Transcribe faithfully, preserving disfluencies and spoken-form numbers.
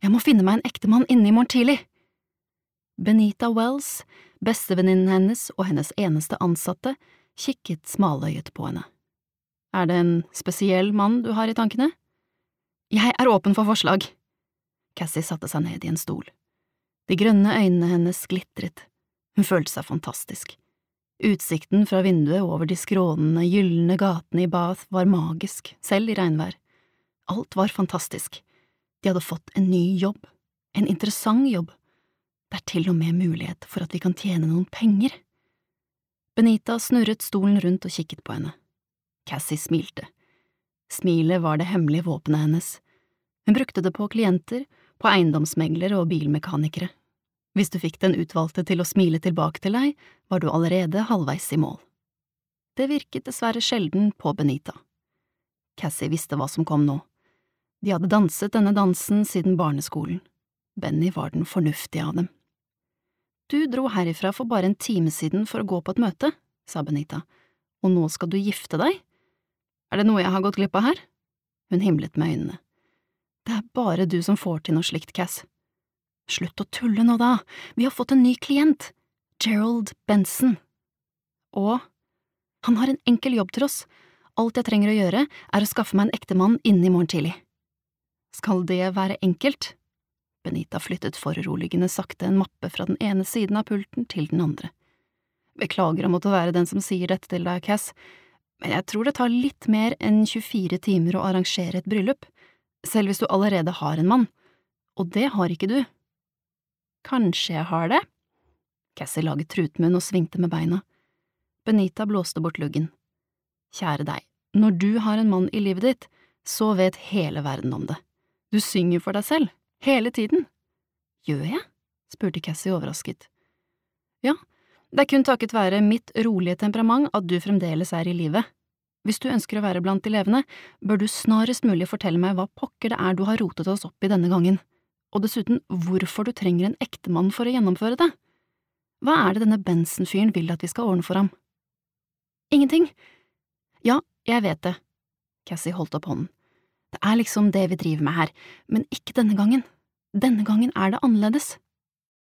Jeg må finne meg en ektemann inne i morgen tidlig. Benita Wells, bestevenninnen hennes og hennes eneste ansatte, kikket smaløyet på henne. Er det en spesiell mann du har i tankene? Jeg er åpen for forslag. Cassie satte seg ned i en stol. De grønne øynene hennes glitret. Hun følte seg fantastisk. Utsikten fra vinduet over de skrånende, gyllene gatene i Bath var magisk, selv i regnvær. Alt var fantastisk. De hadde fått en ny jobb, en interessant jobb. Det er til og med mulighet for at vi kan tjene noen penger. Benita snurret stolen rundt og kikket på henne. Cassie smilte. Smilet var det hemmelige våpenet hennes. Hun brukte det på klienter, på eiendomsmeglere og bilmekanikere. Hvis du fikk den utvalgte til å smile tilbake til deg, var du allerede halvveis i mål. Det virket dessverre sjelden på Benita. Cassie visste hva som kom nå. De hadde danset denne dansen siden barneskolen. Benny var den fornuftige av dem. Du dro herifra for bare en time siden for å gå på et møte, sa Benita, og nå skal du gifte deg? Er det noe jeg har gått glipp av her? Hun himlet med øynene. Det er bare du som får til noe slikt, Cass. Slutt å tulle nå da, vi har fått en ny klient, Gerald Benson. Og han har en enkel jobb til oss. Alt jeg trenger å gjøre er å skaffe meg en ektemann innen i morgen tidlig. Skal det være enkelt? Benita flyttet foruroligende sakte en mappe fra den ene siden av pulten til den andre. Beklager å måtte være den som sier dette til deg, Cass, men jeg tror det tar litt mer enn tjuefire timer å arrangere et bryllup, selv hvis du allerede har en mann, og det har ikke du. Kanskje jeg har det? Cassie laget trutmunn og svingte med beina. Benita blåste bort luggen. Kjære deg, når du har en mann i livet ditt, så vet hele verden om det. Du synger for deg selv, hele tiden. Gjør jeg? Spurte Cassie overrasket. Ja, det er kun takket være mitt rolige temperament at du fremdeles er i livet. Hvis du ønsker å være blant de levende, bør du snarest mulig fortelle meg hva pokker det er du har rotet oss opp i denne gangen, og dessuten hvorfor du trenger en ektemann for å gjennomføre det. Hva er det denne Benson-fyren vil at vi skal ordne for ham? Ingenting. Ja, jeg vet det. Cassie holdt opp hånden. Det er liksom det vi driver med her, men ikke denne gangen. Denne gangen er det annerledes.